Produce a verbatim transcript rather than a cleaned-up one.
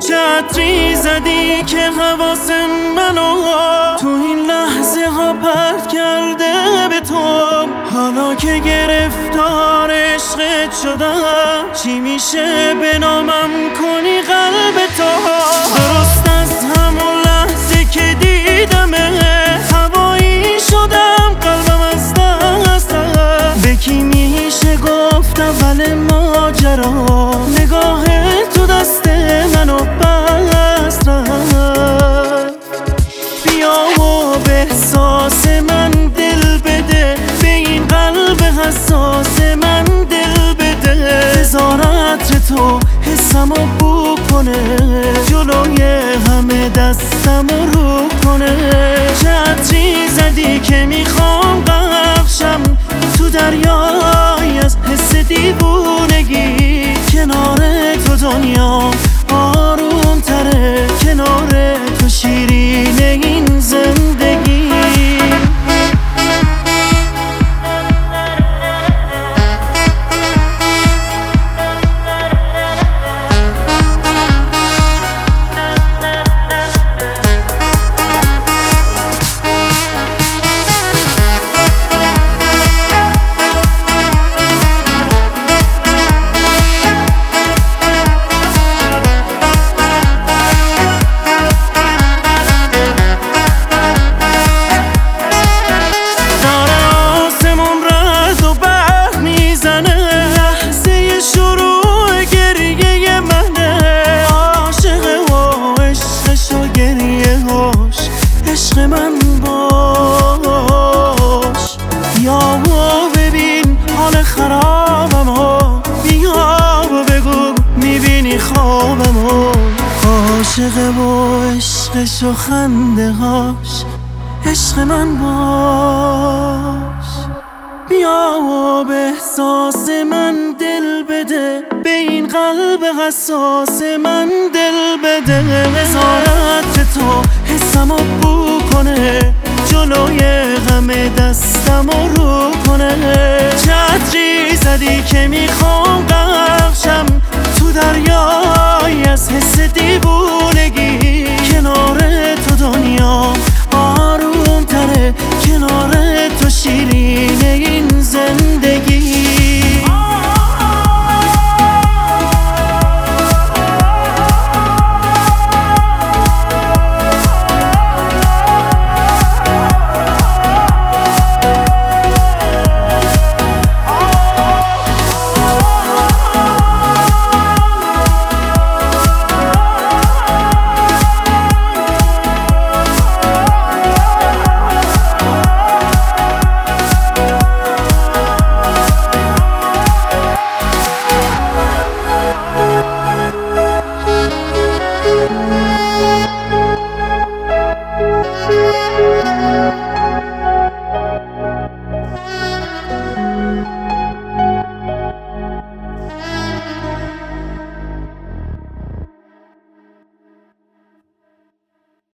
چتری زدی که حواس منو تو این لحظه ها پرت کرده به تو. حالا که گرفتار عشقت شدم چی میشه به نامم کنی قلب تو؟ درست از همون لحظه که دیدمه هوایی شدم قلبم از دست رفت. به کی میشه گفت اول ماجرا نگاه تو دست منو بست رفت. بیا و به احساس من دل بده، به این قلب حساس من دل بده. بذارت تو حسمو بو کنه، جلوی همه دستمو رو کنه. چتری زدی که میخوام بخشم تو دریای از حس دیوونگی. کنار تو دنیا آروم تره، کنار تو شیرین این زندگی. عشق من باش، بیا و ببین حال خرابم ها. بیا و بگو میبینی خوابم ها. عاشق و عشقش و خنده هاش عشق من باش. بیا و به احساس من دل بده، به این قلب حساس من دل بده. نظارت تو حسمو بو کنه، جلوی همه دستمو رو کنه. چتری زدی که میخوام بخشم تو دریای از حس دیوونگی.